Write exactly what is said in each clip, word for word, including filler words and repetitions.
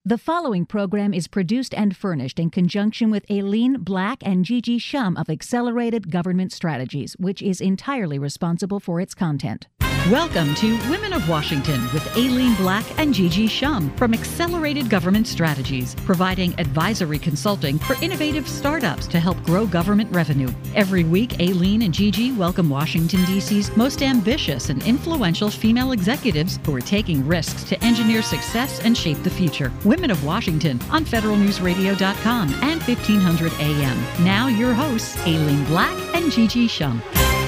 The following program is produced and furnished in conjunction with Aileen Black and Gigi Shum of Accelerated Government Strategies, which is entirely responsible for its content. Welcome to Women of Washington with Aileen Black and Gigi Shum from Accelerated Government Strategies, providing advisory consulting for innovative startups to help grow government revenue. Every week, Aileen and Gigi welcome Washington, D C's most ambitious and influential female executives who are taking risks to engineer success and shape the future. Women of Washington on federal news radio dot com and fifteen hundred A M. Now your hosts, Aileen Black and Gigi Shum.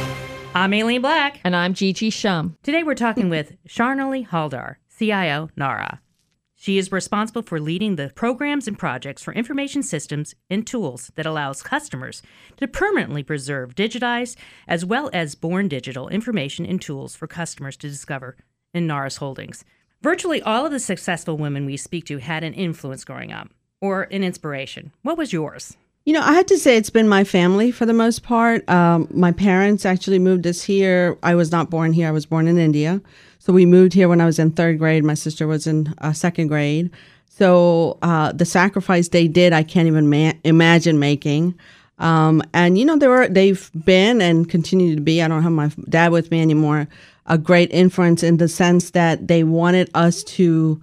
I'm Aileen Black. And I'm Gigi Shum. Today we're talking with Sharnali Haldar, C I O, NARA. She is responsible for leading the programs and projects for information systems and tools that allows customers to permanently preserve digitized as well as born digital information and tools for customers to discover in NARA's holdings. Virtually all of the successful women we speak to had an influence growing up or an inspiration. What was yours? You know, I had to say it's been my family for the most part. Um, my parents actually moved us here. I was not born here. I was born in India. So we moved here when I was in third grade. My sister was in uh, second grade. So uh, the sacrifice they did, I can't even ma- imagine making. Um, and, you know, they were, they've been and continue to be, I don't have my dad with me anymore, a great influence in the sense that they wanted us to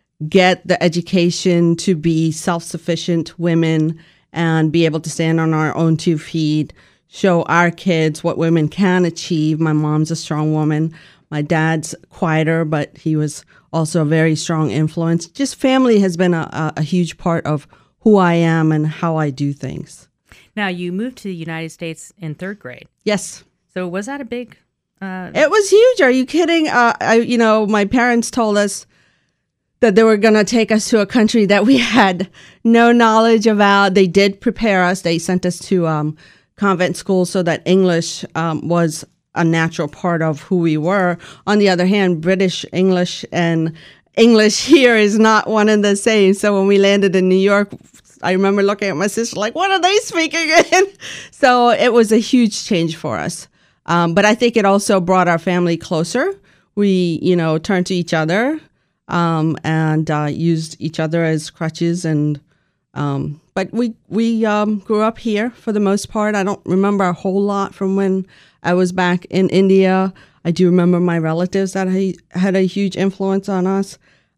get the education to be self-sufficient women and be able to stand on our own two feet, show our kids what women can achieve. My mom's a strong woman. My dad's quieter, but he was also a very strong influence. Just family has been a, a, a huge part of who I am and how I do things. Now, you moved to the United States in third grade. Yes. So was that a big... Uh... It was huge. Are you kidding? Uh, I, you know, my parents told us that they were going to take us to a country that we had no knowledge about. They did prepare us. They sent us to um, convent school so that English um, was a natural part of who we were. On the other hand, British English and English here is not one and the same. So when we landed in New York, I remember looking at my sister like, what are they speaking in? So it was a huge change for us. Um, but I think it also brought our family closer. We, you know, turned to each other. Um, and uh, used each other as crutches, and um, but we we um, grew up here for the most part. I don't remember a whole lot from when I was back in India. I do remember my relatives that had a huge influence on us.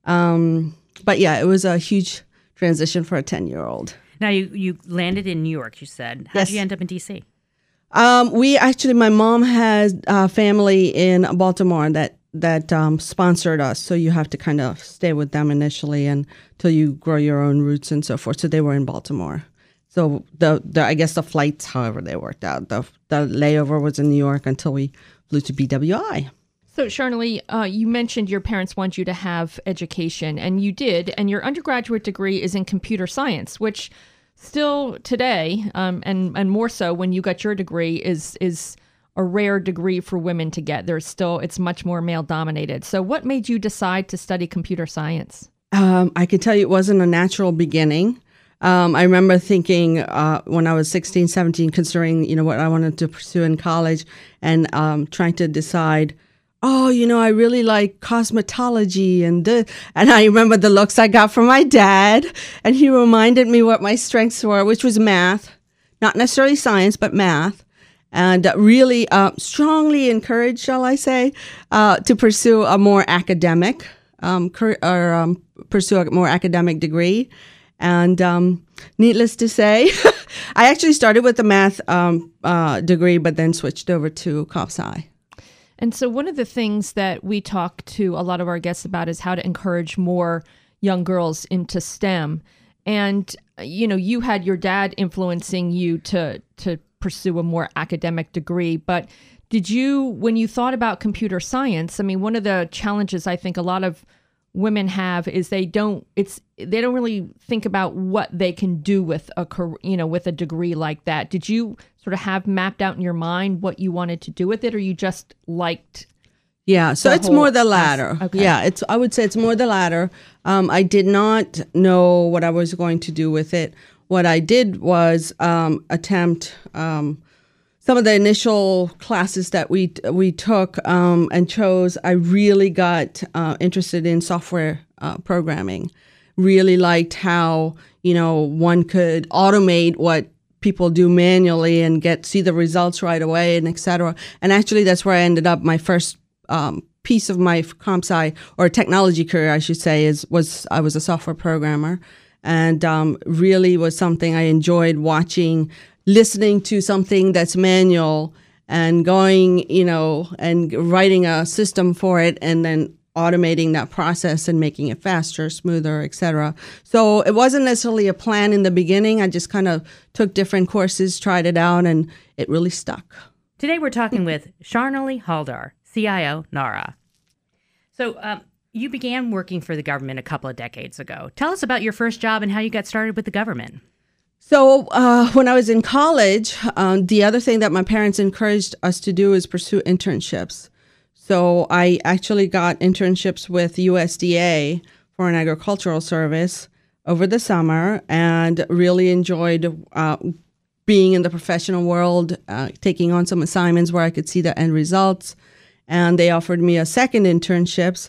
Um, but yeah, it was a huge transition for a ten-year-old. Now you you landed in New York. You said, how yes. did you end up in D C? Um, we actually, my mom has uh, family in Baltimore that. that um, sponsored us. So you have to kind of stay with them initially until you grow your own roots and so forth. So they were in Baltimore. So the, the I guess the flights, however they worked out, the, the layover was in New York until we flew to B W I. So Sharnali, uh, you mentioned your parents want you to have education, and you did. And your undergraduate degree is in computer science, which still today, um, and, and more so when you got your degree, is is a rare degree for women to get. There's still, it's much more male dominated. So what made you decide to study computer science? Um, I can tell you it wasn't a natural beginning. Um, I remember thinking uh, when I was sixteen, seventeen, considering, you know, what I wanted to pursue in college and um, trying to decide, oh, you know, I really like cosmetology. And, the, and I remember the looks I got from my dad. And he reminded me what my strengths were, which was math, not necessarily science, but math. And really uh, strongly encouraged, shall I say, uh, to pursue a more academic, um, cur- or um, pursue a more academic degree. And um, needless to say, I actually started with a math um, uh, degree, but then switched over to comp sci. And so one of the things that we talk to a lot of our guests about is how to encourage more young girls into STEM. And, you know, you had your dad influencing you to to pursue a more academic degree. But did you, when you thought about computer science, I mean, one of the challenges I think a lot of women have is they don't, it's, they don't really think about what they can do with a, you know, with a degree like that. Did you sort of have mapped out in your mind what you wanted to do with it, or you just liked? Yeah, so it's more the latter. Okay. Yeah, it's, I would say it's more the latter. Um, I did not know what I was going to do with it. What I did was um, attempt um, some of the initial classes that we we took um, and chose. I really got uh, interested in software uh, programming, really liked how, you know, one could automate what people do manually and get see the results right away, and et cetera. And actually, that's where I ended up. My first um, piece of my comp sci or technology career, I should say, is was I was a software programmer, and um, really was something I enjoyed watching, listening to something that's manual and going, you know, and writing a system for it, and then automating that process and making it faster, smoother, et cetera. So it wasn't necessarily a plan in the beginning. I just kind of took different courses, tried it out, and it really stuck. Today we're talking with Sharnali Haldar, C I O, NARA. So um, you began working for the government a couple of decades ago. Tell us about your first job and how you got started with the government. So uh, when I was in college, um, the other thing that my parents encouraged us to do is pursue internships. So I actually got internships with U S D A, Foreign Agricultural Service, over the summer, and really enjoyed uh, being in the professional world, uh, taking on some assignments where I could see the end results. And they offered me a second internships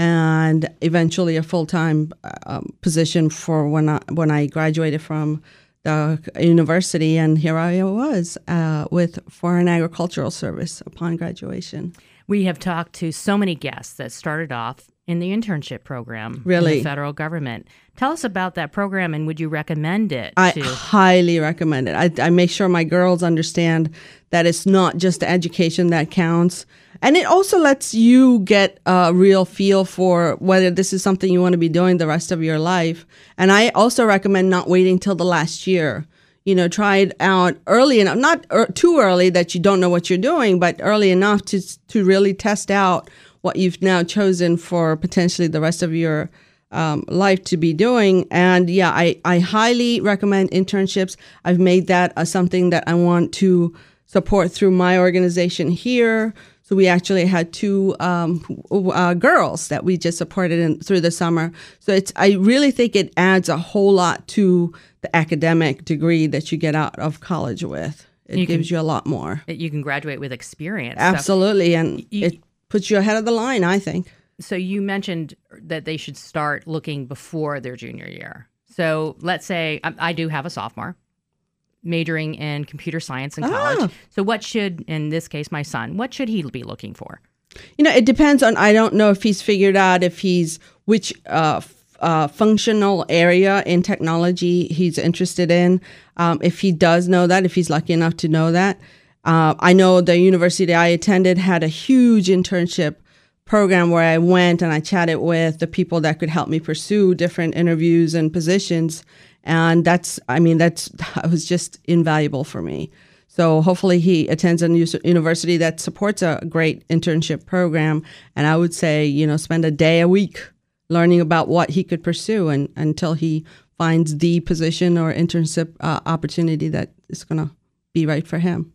and eventually a full-time um, position for when I, when I graduated from the university. And here I was uh, with Foreign Agricultural Service upon graduation. We have talked to so many guests that started off in the internship program really? in the federal government. Tell us about that program, and would you recommend it? I to- highly recommend it. I, I make sure my girls understand that it's not just the education that counts. And it also lets you get a real feel for whether this is something you want to be doing the rest of your life. And I also recommend not waiting till the last year. You know, try it out early enough, not er, too early that you don't know what you're doing, but early enough to to really test out what you've now chosen for potentially the rest of your um, life to be doing. And yeah, I, I highly recommend internships. I've made that uh, something that I want to support through my organization here. So we actually had two um, uh, girls that we just supported in, through the summer. So it's I really think it adds a whole lot to the academic degree that you get out of college with. It you gives can, you a lot more. You can graduate with experience. Absolutely, So and you, it puts you ahead of the line, I think. So you mentioned that they should start looking before their junior year. So let's say I, I do have a sophomore majoring in computer science in college. Ah. So what should, in this case, my son, what should he be looking for? You know, it depends on, I don't know if he's figured out if he's, which uh, f- uh, functional area in technology he's interested in. Um, if he does know that, if he's lucky enough to know that. Uh, I know the university I attended had a huge internship program where I went and I chatted with the people that could help me pursue different interviews and positions. And that's, I mean, that's, that was just invaluable for me. So hopefully he attends a university that supports a great internship program. And I would say, you know, spend a day a week learning about what he could pursue and until he finds the position or internship uh, opportunity that is going to be right for him.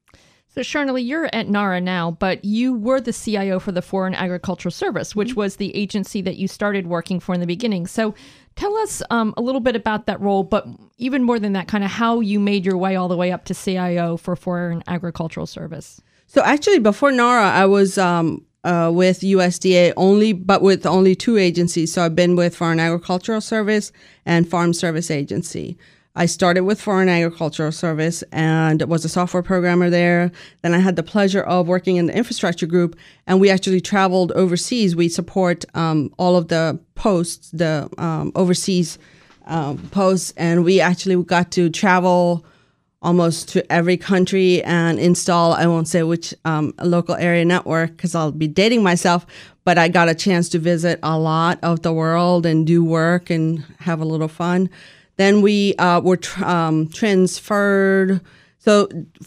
So, Sharnali, you're at NARA now, but you were the C I O for the Foreign Agricultural Service, which was the agency that you started working for in the beginning. So tell us um, a little bit about that role, but even more than that, kind of how you made your way all the way up to C I O for Foreign Agricultural Service. So actually, before NARA, I was um, uh, with U S D A only, but with only two agencies. So I've been with Foreign Agricultural Service and Farm Service Agency. I started with Foreign Agricultural Service and was a software programmer there. Then I had the pleasure of working in the infrastructure group, and we actually traveled overseas. We support um, all of the posts, the um, overseas um, posts, and we actually got to travel almost to every country and install, I won't say which um, local area network because I'll be dating myself, but I got a chance to visit a lot of the world and do work and have a little fun. Then we uh, were tr- um, transferred. So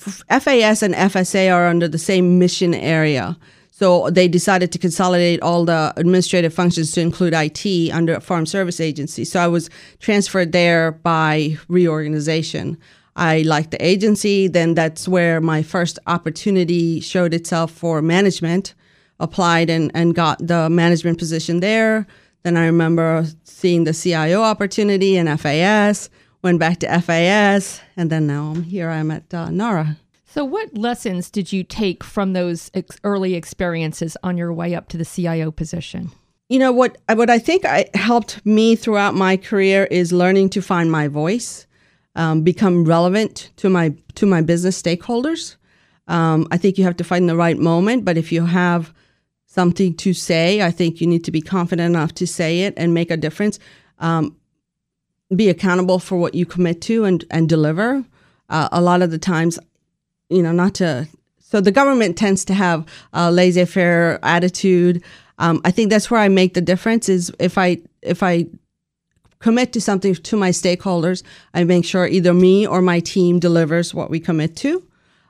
F A S and F S A are under the same mission area. So they decided to consolidate all the administrative functions to include I T under a Farm Service Agency. So I was transferred there by reorganization. I liked the agency. Then that's where my first opportunity showed itself for management. Applied and, and got the management position there. Then I remember seeing the C I O opportunity in F A S, went back to F A S, and then now I'm here. I'm at uh, NARA. So what lessons did you take from those ex- early experiences on your way up to the C I O position? you know, what, what I think I, helped me throughout my career is learning to find my voice, um, become relevant to my to my business stakeholders. Um, I think you have to find the right moment, but if you have something to say, I think you need to be confident enough to say it and make a difference. Um, be accountable for what you commit to and, and deliver. Uh, a lot of the times, you know, not to, so the government tends to have a laissez-faire attitude. Um, I think that's where I make the difference is if I, if I commit to something to my stakeholders, I make sure either me or my team delivers what we commit to.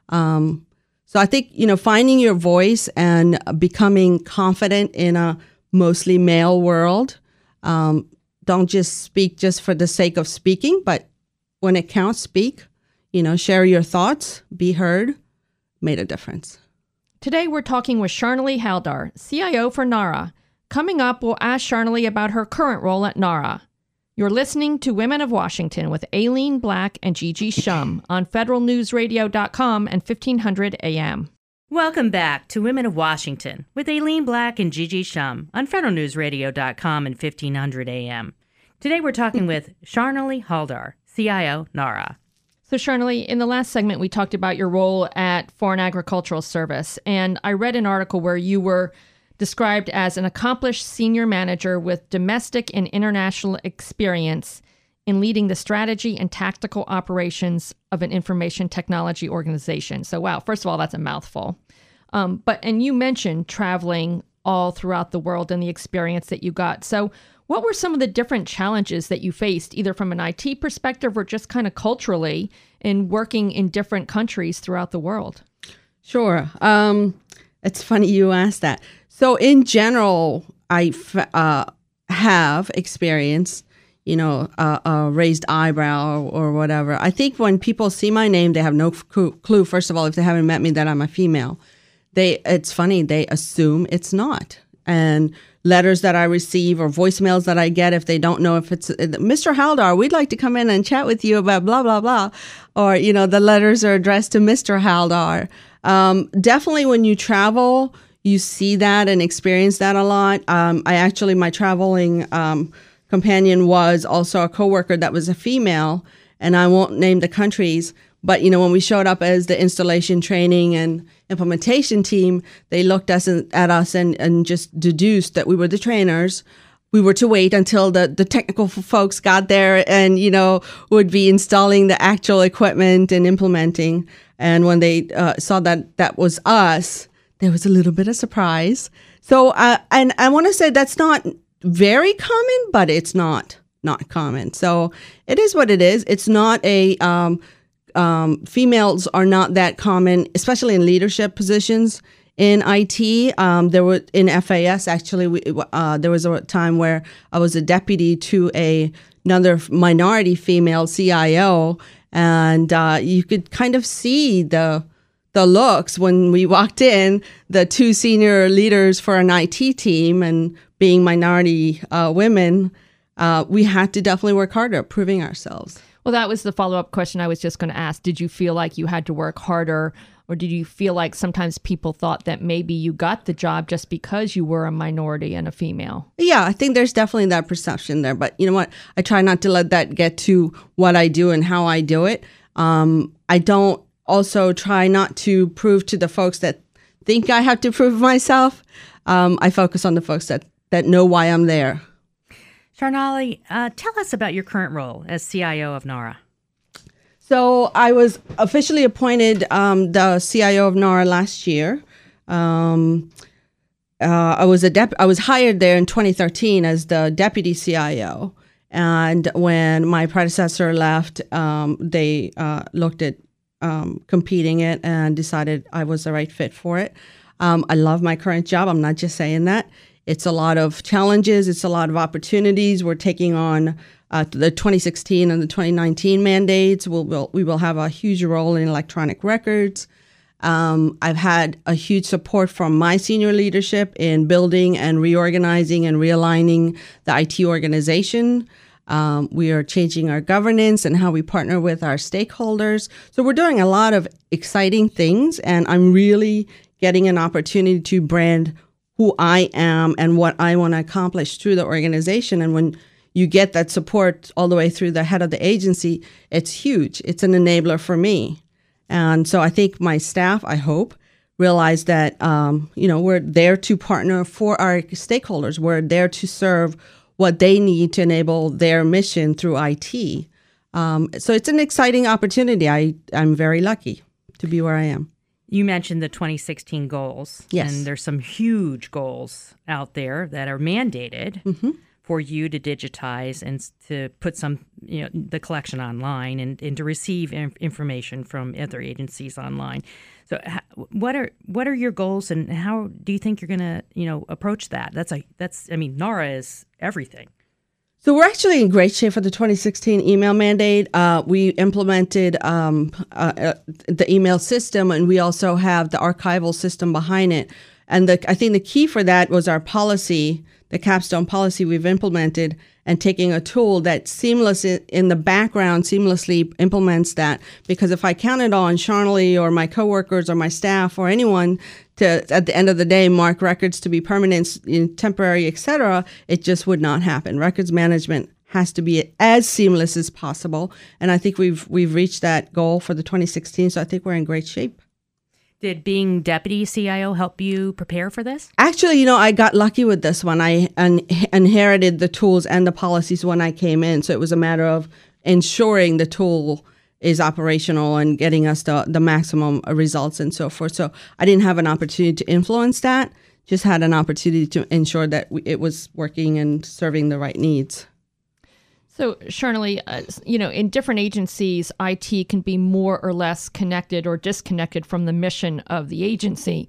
Um, so I think, you know, finding your voice and becoming confident in a mostly male world. Um, don't just speak just for the sake of speaking, but when it counts, speak, you know, share your thoughts, be heard, made a difference. Today, we're talking with Sharnalee Haldar, C I O for NARA. Coming up, we'll ask Sharnalee about her current role at NARA. You're listening to Women of Washington with Aileen Black and Gigi Shum on federal news radio dot com and fifteen hundred A M. Welcome back to Women of Washington with Aileen Black and Gigi Shum on federal news radio dot com and fifteen hundred A M. Today we're talking with Sharnalee Haldar, C I O, NARA. So Sharnalee, in the last segment, we talked about your role at Foreign Agricultural Service, and I read an article where you were described as an accomplished senior manager with domestic and international experience in leading the strategy and tactical operations of an information technology organization. So, wow, first of all, that's a mouthful. Um, but and you mentioned traveling all throughout the world and the experience that you got. So what were some of the different challenges that you faced, either from an I T perspective or just kind of culturally in working in different countries throughout the world? Sure. Um, it's funny you asked that. So in general, I f- uh, have experience, you know, a, a raised eyebrow or, or whatever. I think when people see my name, they have no clue, first of all, if they haven't met me, that I'm a female. They, it's funny, they assume it's not. And letters that I receive or voicemails that I get, if they don't know if it's Mister Haldar, we'd like to come in and chat with you about blah, blah, blah. Or, you know, the letters are addressed to Mister Haldar. Um, definitely when you travel, you see that and experience that a lot. Um, I actually, my traveling um, companion was also a coworker that was a female, and I won't name the countries. But, you know, when we showed up as the installation training and implementation team, they looked us in, at us and, and just deduced that we were the trainers. We were to wait until the, the technical folks got there and, you know, would be installing the actual equipment and implementing. And when they uh, saw that that was us, there was a little bit of surprise. So, uh, and I want to say that's not very common, but it's not not common. So it is what it is. It's not a... Um, Um, females are not that common, especially in leadership positions in I T. Um, there were in F A S actually. We, uh, there was a time where I was a deputy to a another minority female C I O, and uh, you could kind of see the the looks when we walked in. The two senior leaders for an I T team, and being minority uh, women, uh, we had to definitely work harder at proving ourselves. Well, that was the follow-up question I was just going to ask. Did you feel like you had to work harder, or did you feel like sometimes people thought that maybe you got the job just because you were a minority and a female? Yeah, I think there's definitely that perception there. But you know what? I try not to let that get to what I do and how I do it. Um, I don't also try not to prove to the folks that think I have to prove myself. Um, I focus on the folks that, that know why I'm there. Sharnalee, uh, tell us about your current role as C I O of NARA. So I was officially appointed um, the C I O of NARA last year. Um, uh, I was a dep- I was hired there in twenty thirteen as the deputy C I O, and when my predecessor left, um, they uh, looked at um, competing it and decided I was the right fit for it. Um, I love my current job. I'm not just saying that. It's a lot of challenges. It's a lot of opportunities. We're taking on uh, the twenty sixteen and the twenty nineteen mandates. We'll, we'll, we will have a huge role in electronic records. Um, I've had a huge support from my senior leadership in building and reorganizing and realigning the I T organization. Um, we are changing our governance and how we partner with our stakeholders. So we're doing a lot of exciting things, and I'm really getting an opportunity to brand who I am and what I want to accomplish through the organization. And when you get that support all the way through the head of the agency, it's huge. It's an enabler for me. And so I think my staff, I hope, realize that, um, you know, we're there to partner for our stakeholders. We're there to serve what they need to enable their mission through I T. Um, so it's an exciting opportunity. I, I'm very lucky to be where I am. You mentioned the twenty sixteen goals. Yes. And there's some huge goals out there that are mandated mm-hmm. for you to digitize and to put some, you know, the collection online and, and to receive inf- information from other agencies online. So what are what are your goals, and how do you think you're going to, you know, approach that? That's a that's I mean, NARA is everything. So we're actually in great shape for the twenty sixteen email mandate. Uh, we implemented um, uh, uh, the email system, and we also have the archival system behind it. And the, I think the key for that was our policy, the capstone policy we've implemented, and taking a tool that seamless in the background seamlessly implements that. Because if I counted on Sharnalee or my coworkers or my staff or anyone to, at the end of the day, mark records to be permanent, temporary, et cetera, it just would not happen. Records management has to be as seamless as possible. And I think we've we've reached that goal for the twenty sixteen. So I think we're in great shape. Did being deputy C I O help you prepare for this? Actually, you know, I got lucky with this one. I un- inherited the tools and the policies when I came in. So it was a matter of ensuring the tool is operational and getting us the, the maximum results and so forth. So I didn't have an opportunity to influence that, just had an opportunity to ensure that we, it was working and serving the right needs. So, Sharnalee, uh, you know, in different agencies, I T can be more or less connected or disconnected from the mission of the agency.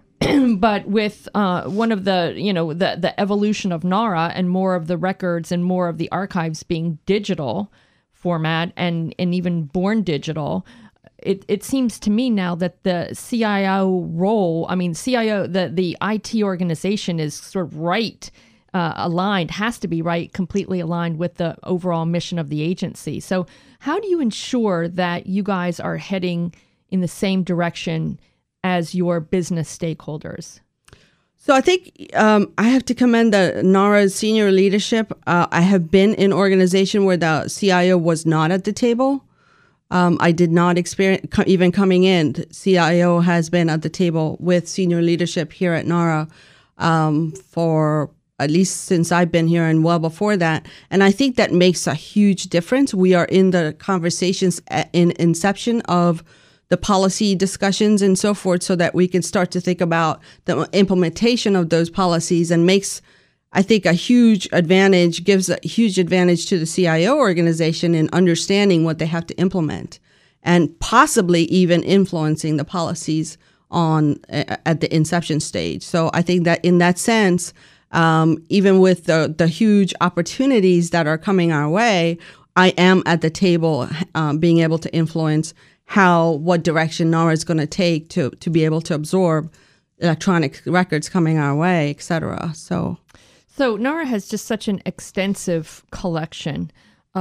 But with uh, one of the, you know, the, the evolution of NARA and more of the records and more of the archives being digital format and, and even born digital, it, it seems to me now that the C I O role, I mean, C I O, the, the I T organization is sort of right Uh, aligned, has to be right, completely aligned with the overall mission of the agency. So how do you ensure that you guys are heading in the same direction as your business stakeholders? So I think um, I have to commend the NARA's senior leadership. Uh, I have been in an organization where the C I O was not at the table. Um, I did not experience, co- even coming in, C I O has been at the table with senior leadership here at NARA um, for at least since I've been here and well before that. And I think that makes a huge difference. We are in the conversations at, in inception of the policy discussions and so forth, so that we can start to think about the implementation of those policies, and makes, I think, a huge advantage, gives a huge advantage to the C I O organization in understanding what they have to implement and possibly even influencing the policies on uh, at the inception stage. So I think that in that sense, Um, even with the, the huge opportunities that are coming our way, I am at the table um, being able to influence how, what direction NARA is going to take to, to be able to absorb electronic records coming our way, et cetera. So, so NARA has just such an extensive collection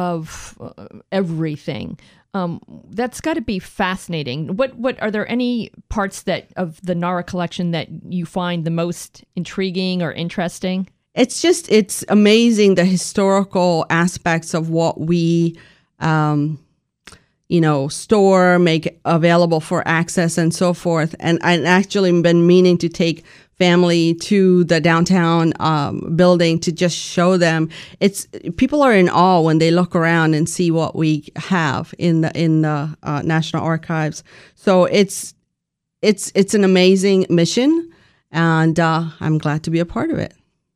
of uh, everything. Um, that's got to be fascinating. What what are there any parts that of the NARA collection that you find the most intriguing or interesting? It's just, it's amazing the historical aspects of what we, um, you know, store, make available for access and so forth. And I've actually been meaning to take family to the downtown um, building to just show them. It's people are in awe when they look around and see what we have in the in the uh, National Archives. So it's it's it's an amazing mission, and uh, I'm glad to be a part of it.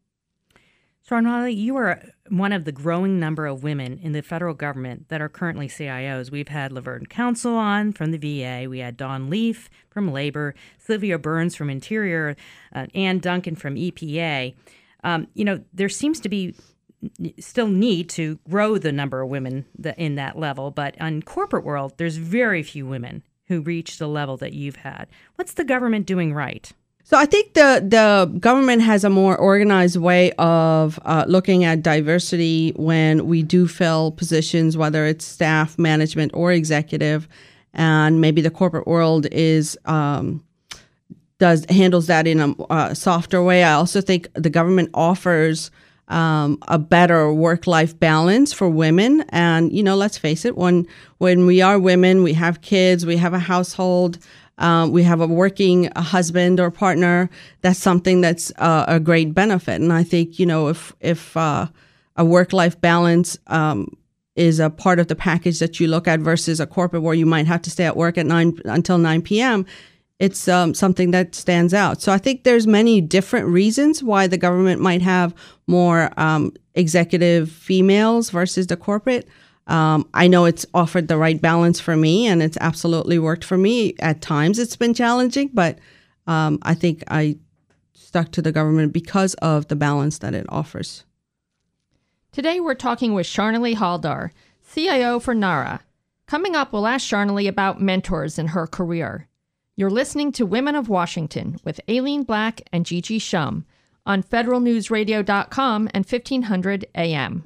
Sharnalee, you are one of the growing number of women in the federal government that are currently C I Os. We've had Laverne Council on from the V A. We had Dawn Leaf from Labor, Sylvia Burns from Interior, uh, Ann Duncan from E P A. Um, you know, there seems to be still need to grow the number of women that, in that level. But in corporate world, there's very few women who reach the level that you've had. What's the government doing right? So I think the, the government has a more organized way of uh, looking at diversity when we do fill positions, whether it's staff, management, or executive. And maybe the corporate world is um, does handles that in a uh, softer way. I also think the government offers um, a better work-life balance for women. And, you know, let's face it, when when we are women, we have kids, we have a household, um, we have a working a husband or partner. That's something that's uh, a great benefit. And I think, you know, if if uh, a work-life balance um, is a part of the package that you look at versus a corporate where you might have to stay at work at nine until nine p.m., it's um, something that stands out. So I think there's many different reasons why the government might have more um, executive females versus the corporate. Um, I know it's offered the right balance for me, and it's absolutely worked for me. At times it's been challenging, but um, I think I stuck to the government because of the balance that it offers. Today we're talking with Sharnalee Haldar, C I O for NARA. Coming up, we'll ask Sharnalee about mentors in her career. You're listening to Women of Washington with Aileen Black and Gigi Shum on federal news radio dot com and fifteen hundred A M.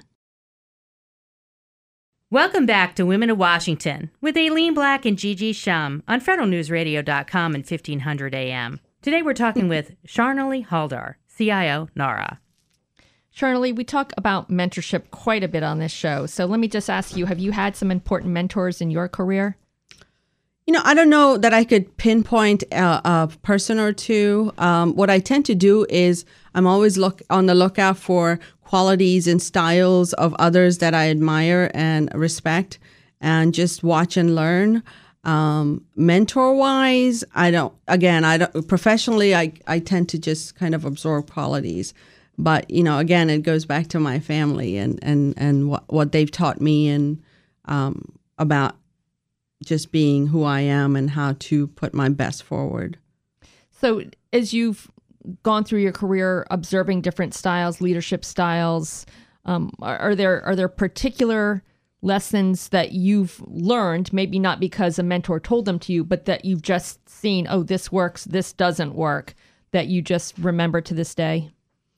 Welcome back to Women of Washington with Aileen Black and Gigi Shum on federal news radio dot com and fifteen hundred A M. Today we're talking with Sharnalee Haldar, C I O, NARA. Sharnalee, we talk about mentorship quite a bit on this show. So let me just ask you, have you had some important mentors in your career? You know, I don't know that I could pinpoint a, a person or two. Um, what I tend to do is I'm always look on the lookout for qualities and styles of others that I admire and respect, and just watch and learn. Um, mentor-wise, I don't. Again, I don't. Professionally, I I tend to just kind of absorb qualities. But you know, again, it goes back to my family and and and what what they've taught me and um, about just being who I am and how to put my best forward. So as you've gone through your career observing different styles, leadership styles, um, are, are there are there particular lessons that you've learned, maybe not because a mentor told them to you, but that you've just seen, oh, this works, this doesn't work, that you just remember to this day?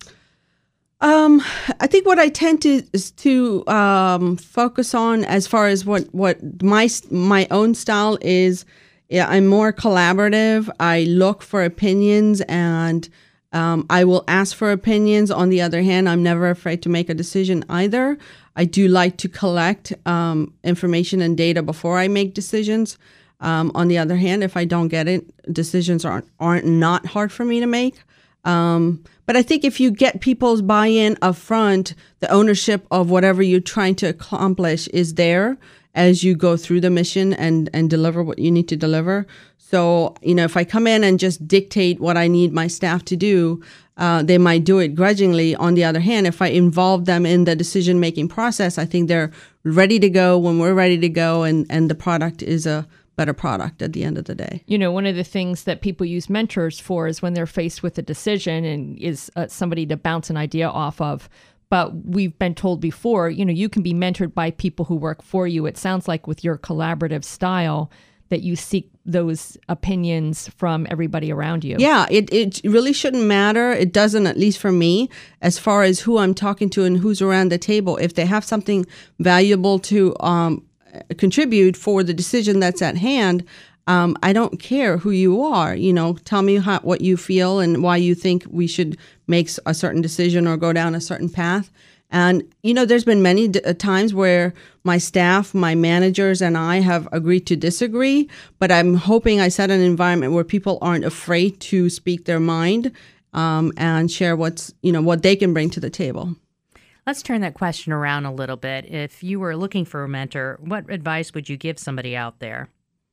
Um, I think what I tend to is to um, focus on as far as what, what my my own style is. Yeah, I'm more collaborative. I look for opinions, and um, I will ask for opinions. On the other hand, I'm never afraid to make a decision either. I do like to collect um, information and data before I make decisions. Um, on the other hand, if I don't get it, decisions aren't aren't not hard for me to make. Um, but I think if you get people's buy-in up front, the ownership of whatever you're trying to accomplish is there as you go through the mission and, and deliver what you need to deliver. So, you know, if I come in and just dictate what I need my staff to do, uh, they might do it grudgingly. On the other hand, if I involve them in the decision-making process, I think they're ready to go when we're ready to go, and, and the product is a better product at the end of the day. You know, one of the things that people use mentors for is when they're faced with a decision and is uh, somebody to bounce an idea off of. But we've been told before, you know, you can be mentored by people who work for you. It sounds like with your collaborative style that you seek those opinions from everybody around you. Yeah, it, it really shouldn't matter. It doesn't, at least for me, as far as who I'm talking to and who's around the table. If they have something valuable to um, contribute for the decision that's at hand, um, I don't care who you are. You know, tell me how, what you feel and why you think we should make a certain decision or go down a certain path. And, you know, there's been many d- times where my staff, my managers, and I have agreed to disagree, but I'm hoping I set an environment where people aren't afraid to speak their mind um, and share what's, you know, what they can bring to the table. Let's turn that question around a little bit. If you were looking for a mentor, what advice would you give somebody out there?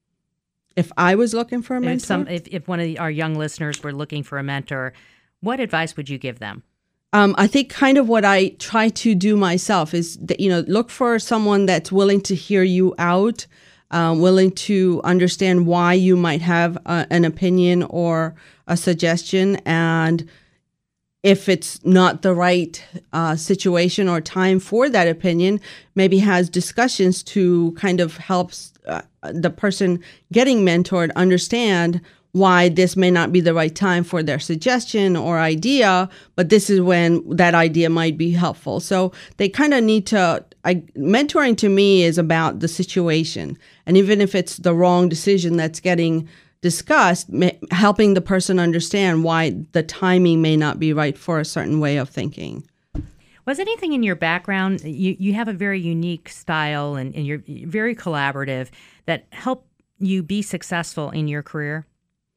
If I was looking for a mentor? If, some, if, if one of the, our young listeners were looking for a mentor, what advice would you give them? Um, I think kind of what I try to do myself is that, you know, look for someone that's willing to hear you out, uh, willing to understand why you might have uh, an opinion or a suggestion, and if it's not the right uh, situation or time for that opinion, maybe has discussions to kind of help uh, the person getting mentored understand why this may not be the right time for their suggestion or idea, but this is when that idea might be helpful. So they kind of need to, I, mentoring to me is about the situation. And even if it's the wrong decision that's getting discussed, ma- helping the person understand why the timing may not be right for a certain way of thinking. Was anything in your background, you, you have a very unique style and, and you're very collaborative, that helped you be successful in your career?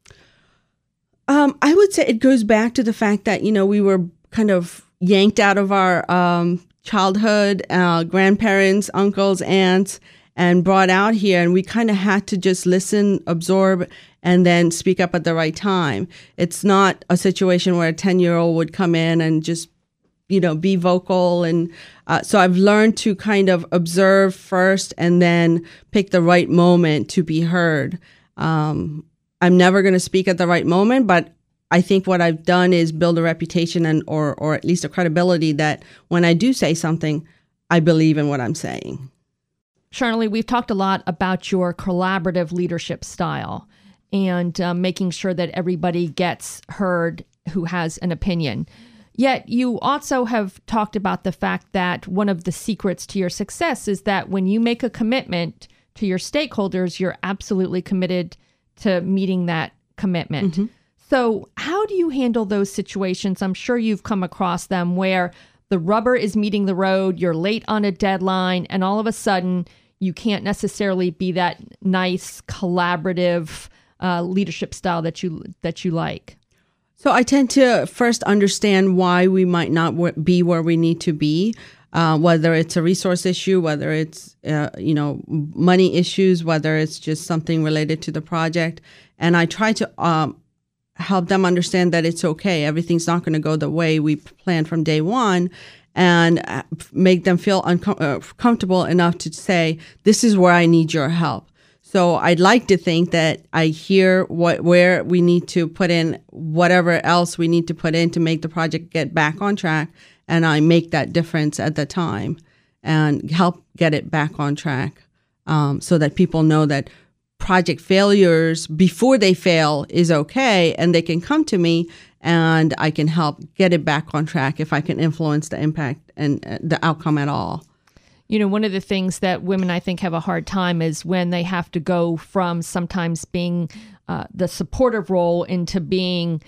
Um, I would say it goes back to the fact that, you know, we were kind of yanked out of our um, childhood, uh, grandparents, uncles, aunts, and brought out here. And we kind of had to just listen, absorb, and then speak up at the right time. It's not a situation where a ten-year-old would come in and just, you know, be vocal. And uh, so I've learned to kind of observe first and then pick the right moment to be heard. Um, I'm never going to speak at the right moment, but I think what I've done is build a reputation and or or at least a credibility that when I do say something, I believe in what I'm saying. Sharnalee, we've talked a lot about your collaborative leadership style and um, making sure that everybody gets heard who has an opinion. Yet you also have talked about the fact that one of the secrets to your success is that when you make a commitment to your stakeholders, you're absolutely committed to meeting that commitment. Mm-hmm. So how do you handle those situations? I'm sure you've come across them where the rubber is meeting the road, you're late on a deadline, and all of a sudden you can't necessarily be that nice collaborative uh, leadership style that you that you like. So I tend to first understand why we might not w- be where we need to be, uh, whether it's a resource issue, whether it's uh, you know money issues, whether it's just something related to the project, and I try to um, help them understand that it's okay. Everything's not going to go the way we planned from day one, and make them feel uncom- uh, comfortable enough to say, this is where I need your help. So I'd like to think that I hear what where we need to put in whatever else we need to put in to make the project get back on track, and I make that difference at the time and help get it back on track, um, so that people know that project failures before they fail is okay, and they can come to me and I can help get it back on track if I can influence the impact and uh, the outcome at all. You know, one of the things that women, I think, have a hard time is when they have to go from sometimes being uh, the supportive role into being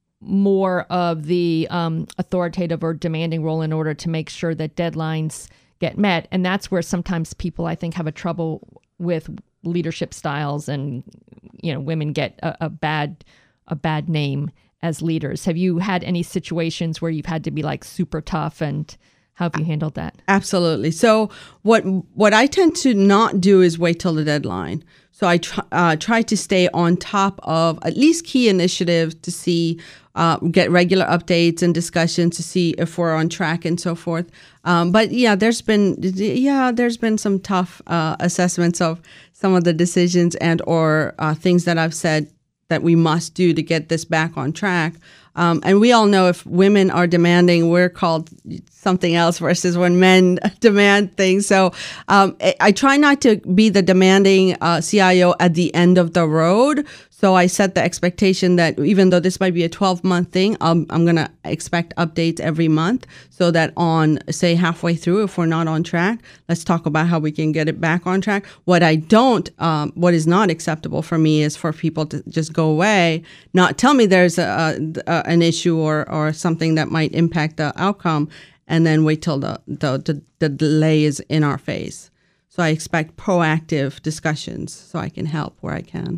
more of the um, authoritative or demanding role in order to make sure that deadlines get met. And that's where sometimes people, I think, have a trouble with leadership styles, and you know, women get a, a bad a bad name as leaders. Have you had any situations where you've had to be like super tough, and how have you handled that? Absolutely. So what what I tend to not do is wait till the deadline. So I try, uh, try to stay on top of at least key initiatives to see, uh, get regular updates and discussions to see if we're on track and so forth. Um, but yeah, there's been yeah there's been some tough uh, assessments of some of the decisions and or uh, things that I've said that we must do to get this back on track. Um, and we all know if women are demanding, we're called something else versus when men demand things. So um, I, I try not to be the demanding uh, C I O at the end of the road. So I set the expectation that even though this might be a twelve-month thing, um, I'm going to expect updates every month so that on, say, halfway through, if we're not on track, let's talk about how we can get it back on track. What I don't, um, what is not acceptable for me is for people to just go away, not tell me there's a, a, an issue or, or something that might impact the outcome, and then wait till the, the, the, the delay is in our face. So I expect proactive discussions so I can help where I can.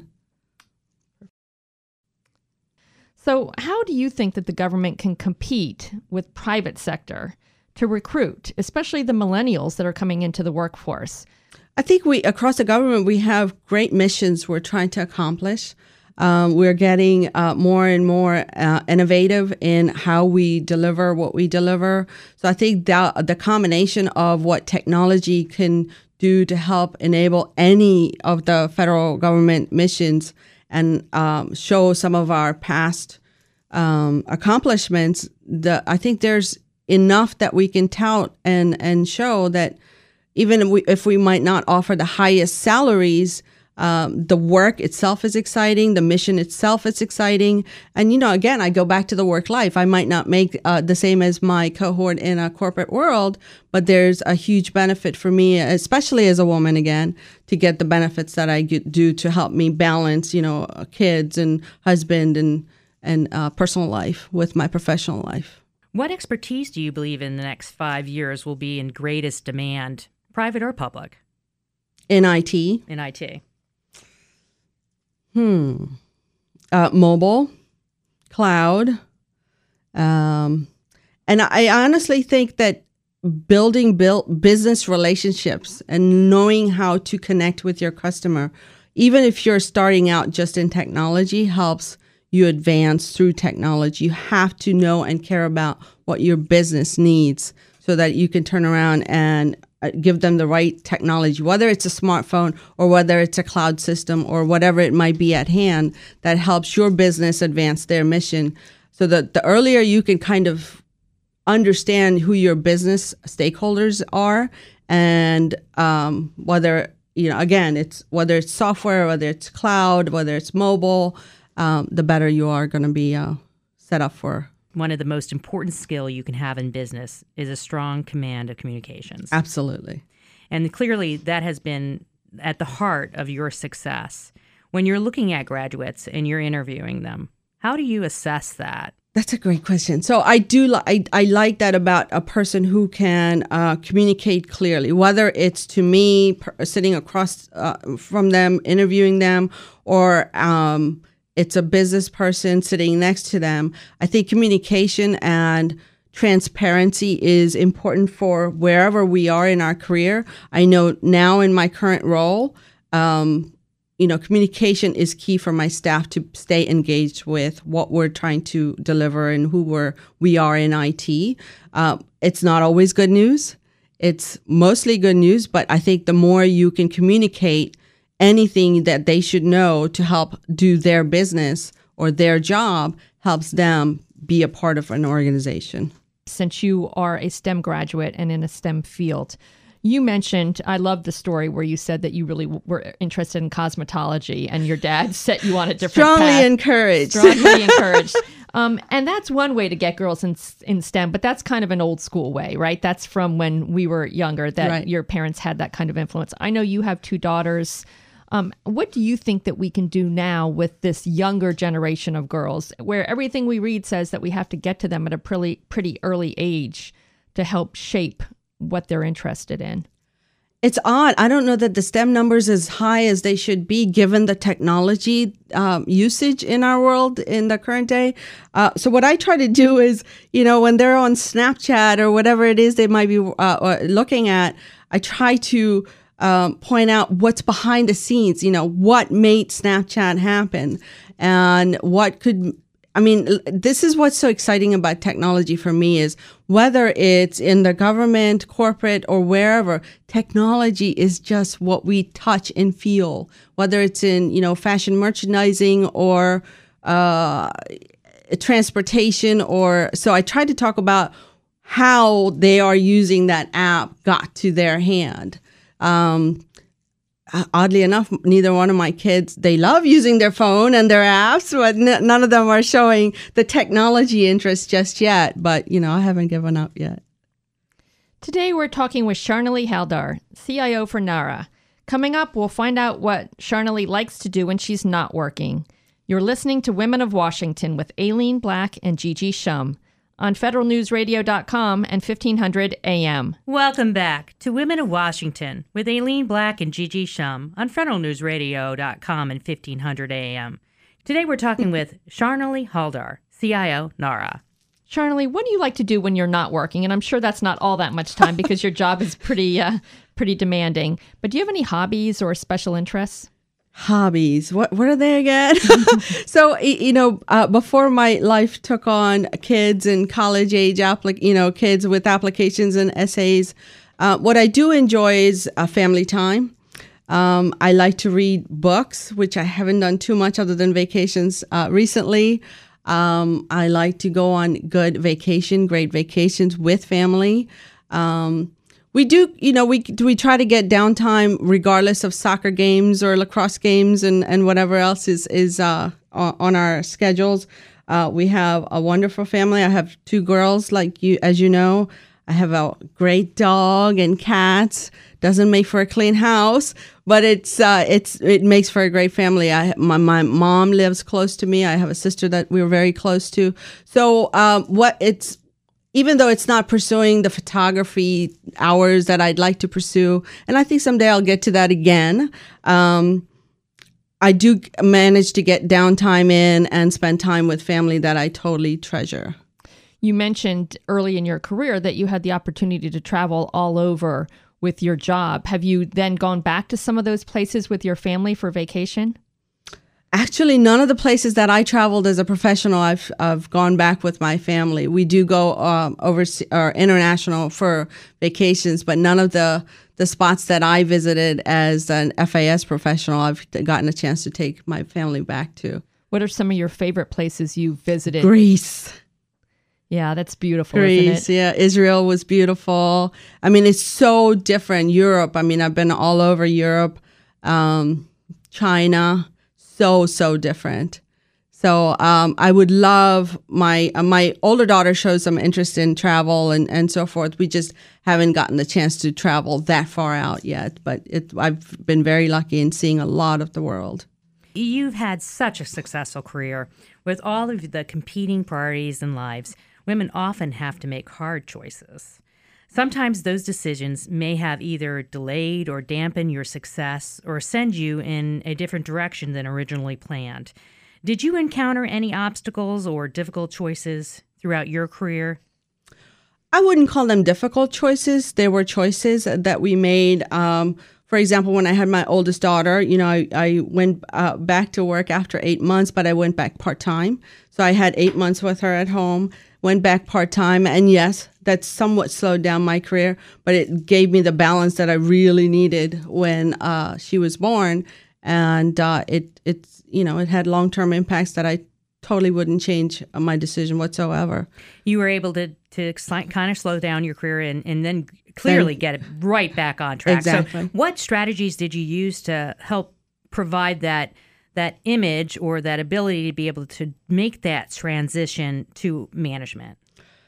So how do you think that the government can compete with private sector to recruit, especially the millennials that are coming into the workforce? I think we, across the government, we have great missions we're trying to accomplish. Um, we're getting uh, more and more uh, innovative in how we deliver what we deliver. So I think that the combination of what technology can do to help enable any of the federal government missions and um, show some of our past um, accomplishments, the, I think there's enough that we can tout and, and show that even if we, if we might not offer the highest salaries, Um, the work itself is exciting. The mission itself is exciting. And, you know, again, I go back to the work life. I might not make uh, the same as my cohort in a corporate world, but there's a huge benefit for me, especially as a woman, again, to get the benefits that I get, do to help me balance, you know, kids and husband and, and uh, personal life with my professional life. What expertise do you believe in the next five years will be in greatest demand, private or public? In I T? In I T. Hmm. Uh, mobile, cloud. Um, and I honestly think that building build business relationships and knowing how to connect with your customer, even if you're starting out just in technology, helps you advance through technology. You have to know and care about what your business needs so that you can turn around and give them the right technology, whether it's a smartphone or whether it's a cloud system or whatever it might be at hand that helps your business advance their mission. So that the earlier you can kind of understand who your business stakeholders are and um, whether, you know, again, it's whether it's software, whether it's cloud, whether it's mobile, um, the better you are going to be uh, set up for. One of the most important skill you can have in business is a strong command of communications. Absolutely. And clearly that has been at the heart of your success. When you're looking at graduates and you're interviewing them, how do you assess that? That's a great question. So I do, li- I, I like that about a person who can uh, communicate clearly, whether it's to me per- sitting across uh, from them, interviewing them, or um, it's a business person sitting next to them. I think communication and transparency is important for wherever we are in our career. I know now in my current role, um, you know, communication is key for my staff to stay engaged with what we're trying to deliver and who we're, we are in I T. Uh, it's not always good news. It's mostly good news, but I think the more you can communicate anything that they should know to help do their business or their job helps them be a part of an organization. Since you are a STEM graduate and in a STEM field, you mentioned, I love the story where you said that you really were interested in cosmetology and your dad set you on a different Strongly path. encouraged. Strongly encouraged. Um, and that's one way to get girls in in STEM, but that's kind of an old school way, right? That's from when we were younger, that Right. your parents had that kind of influence. I know you have two daughters. Um, what do you think that we can do now with this younger generation of girls, where everything we read says that we have to get to them at a pretty, pretty early age to help shape what they're interested in? It's odd. I don't know that the STEM numbers as high as they should be given the technology um, usage in our world in the current day. Uh, so what I try to do is, you know, when they're on Snapchat or whatever it is they might be uh, looking at, I try to um, point out what's behind the scenes, you know, what made Snapchat happen and what could I mean, this is what's so exciting about technology for me is whether it's in the government, corporate, or wherever, technology is just what we touch and feel, whether it's in, you know, fashion merchandising or uh, transportation or so I tried to talk about how they are using that app got to their hand. Um, Oddly enough, neither one of my kids, they love using their phone and their apps, but n- none of them are showing the technology interest just yet. But, you know, I haven't given up yet. Today, we're talking with Sharnalee Haldar, C I O for NARA. Coming up, we'll find out what Sharnalee likes to do when she's not working. You're listening to Women of Washington with Aileen Black and Gigi Shum on federal news radio dot com and fifteen hundred A M. Welcome back to Women of Washington with Aileen Black and Gigi Shum on federal news radio dot com and fifteen hundred A M. Today we're talking with Sharnalee Haldar, C I O, NARA. Sharnalee, what do you like to do when you're not working? And I'm sure that's not all that much time because your job is pretty, uh, pretty demanding. But do you have any hobbies or special interests? Hobbies. What what are they again? So, you know, uh, before my life took on kids and college age, applic- you know, kids with applications and essays, uh, what I do enjoy is uh, family time. Um, I like to read books, which I haven't done too much other than vacations uh, recently. Um, I like to go on good vacation, great vacations with family. Um, we do, you know, we we try to get downtime regardless of soccer games or lacrosse games and, and whatever else is, is uh, on our schedules. Uh, we have a wonderful family. I have two girls, like you, as you know. I have a great dog and cats. Doesn't make for a clean house, but it's uh, it's it makes for a great family. I my my mom lives close to me. I have a sister that we're very close to. So um, what it's even though it's not pursuing the photography hours that I'd like to pursue, and I think someday I'll get to that again. Um, I do manage to get downtime in and spend time with family that I totally treasure. You mentioned early in your career that you had the opportunity to travel all over with your job. Have you then gone back to some of those places with your family for vacation? Actually, none of the places that I traveled as a professional, I've I've gone back with my family. We do go um, overseas or international for vacations, but none of the the spots that I visited as an F A S professional, I've gotten a chance to take my family back to. What are some of your favorite places you visited? Greece. Yeah, that's beautiful, Greece, isn't it? yeah. Israel was beautiful. I mean, it's so different. Europe, I mean, I've been all over Europe. Um, China, so, so different. So um, I would love, my uh, my older daughter shows some interest in travel and, and so forth. We just haven't gotten the chance to travel that far out yet. But it, I've been very lucky in seeing a lot of the world. You've had such a successful career. With all of the competing priorities in lives, women often have to make hard choices. Sometimes those decisions may have either delayed or dampened your success or send you in a different direction than originally planned. Did you encounter any obstacles or difficult choices throughout your career? I wouldn't call them difficult choices. They were choices that we made. Um, for example, when I had my oldest daughter, you know, I, I went uh, back to work after eight months, but I went back part-time. So I had eight months with her at home, went back part-time. And yes, that somewhat slowed down my career, but it gave me the balance that I really needed when uh, she was born. And uh, it, it's, you know, it had long-term impacts that I totally wouldn't change my decision whatsoever. You were able to, to kind of slow down your career and, and then clearly and, get it right back on track. Exactly. So what strategies did you use to help provide that that image or that ability to be able to make that transition to management?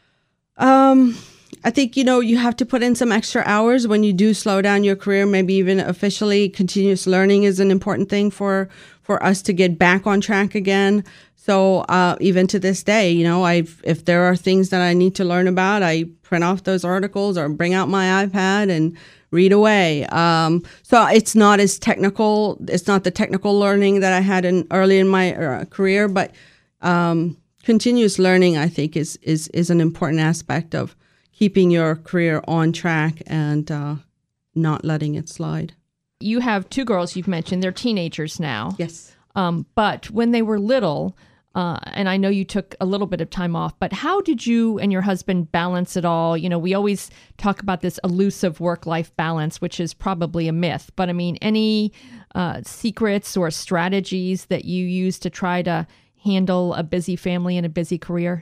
Um, I think, you know, you have to put in some extra hours when you do slow down your career, maybe even officially. Continuous learning is an important thing for, for us to get back on track again. So uh, even to this day, you know, I if there are things that I need to learn about, I print off those articles or bring out my iPad and read away. Um, so it's not as technical. It's not the technical learning that I had in early in my uh, career, but um, continuous learning, I think, is is is an important aspect of keeping your career on track and uh, not letting it slide. You have two girls you've mentioned. They're teenagers now. Yes. Um, but when they were little, uh, and I know you took a little bit of time off, but how did you and your husband balance it all? You know, we always talk about this elusive work-life balance, which is probably a myth. But I mean, any uh, secrets or strategies that you use to try to handle a busy family and a busy career?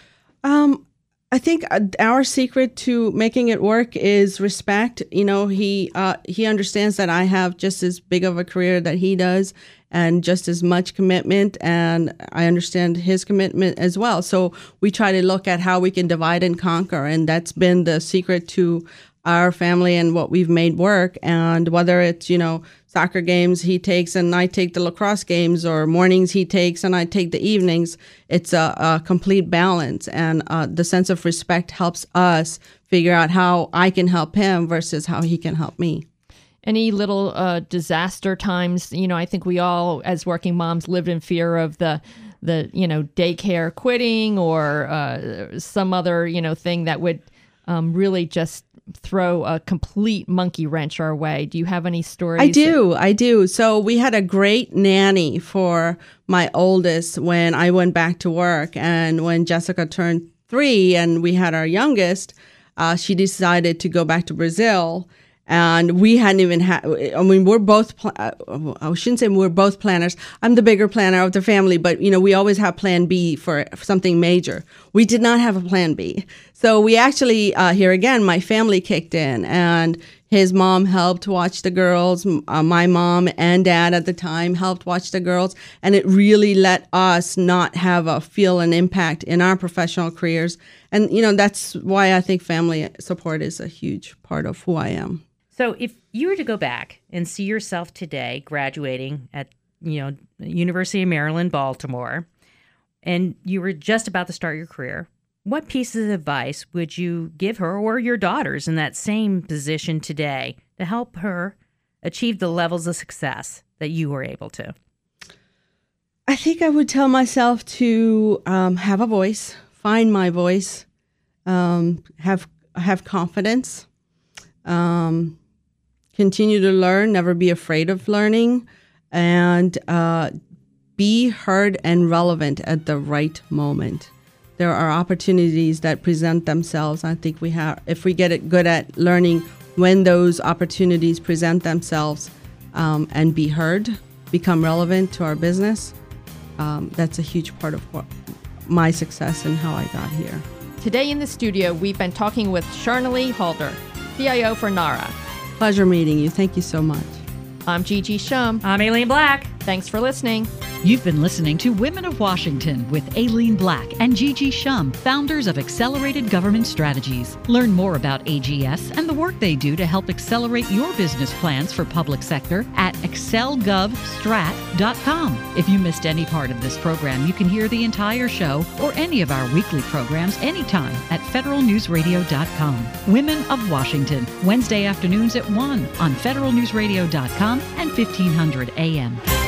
Um, I think our secret to making it work is respect. You know, he uh, he understands that I have just as big of a career that he does and just as much commitment, and I understand his commitment as well. So we try to look at how we can divide and conquer, and that's been the secret to our family and what we've made work. And whether it's, you know, soccer games he takes and I take the lacrosse games, or mornings he takes and I take the evenings, it's a, a complete balance. And uh, the sense of respect helps us figure out how I can help him versus how he can help me. Any little uh, disaster times? You know, I think we all, as working moms, lived in fear of the, the you know, daycare quitting or uh, some other, you know, thing that would um, really just throw a complete monkey wrench our way. Do you have any stories? I do. I do. So we had a great nanny for my oldest when I went back to work. And when Jessica turned three and we had our youngest, uh, she decided to go back to Brazil. And we hadn't even had, I mean, we're both, pl- I shouldn't say we're both planners. I'm the bigger planner of the family, but, you know, we always have plan B for, for something major. We did not have a plan B. So we actually, uh, here again, my family kicked in, and his mom helped watch the girls. Uh, my mom and dad at the time helped watch the girls. And it really let us not have a feel an impact in our professional careers. And, you know, that's why I think family support is a huge part of who I am. So if you were to go back and see yourself today graduating at, you know, University of Maryland, Baltimore, and you were just about to start your career, what pieces of advice would you give her or your daughters in that same position today to help her achieve the levels of success that you were able to? I think I would tell myself to um, have a voice, find my voice, um, have have confidence, um, continue to learn, never be afraid of learning, and uh, be heard and relevant at the right moment. There are opportunities that present themselves. I think we have, if we get it good at learning when those opportunities present themselves, um, and be heard, become relevant to our business, um, that's a huge part of what, my success and how I got here. Today in the studio, we've been talking with Sharnalee Halder, C I O for NARA. Pleasure meeting you. Thank you so much. I'm Gigi Shum. I'm Aileen Black. Thanks for listening. You've been listening to Women of Washington with Aileen Black and Gigi Shum, founders of Accelerated Government Strategies. Learn more about A G S and the work they do to help accelerate your business plans for public sector at excel gov strat dot com. If you missed any part of this program, you can hear the entire show or any of our weekly programs anytime at federal news radio dot com. Women of Washington, Wednesday afternoons at one on federal news radio dot com and fifteen hundred A M.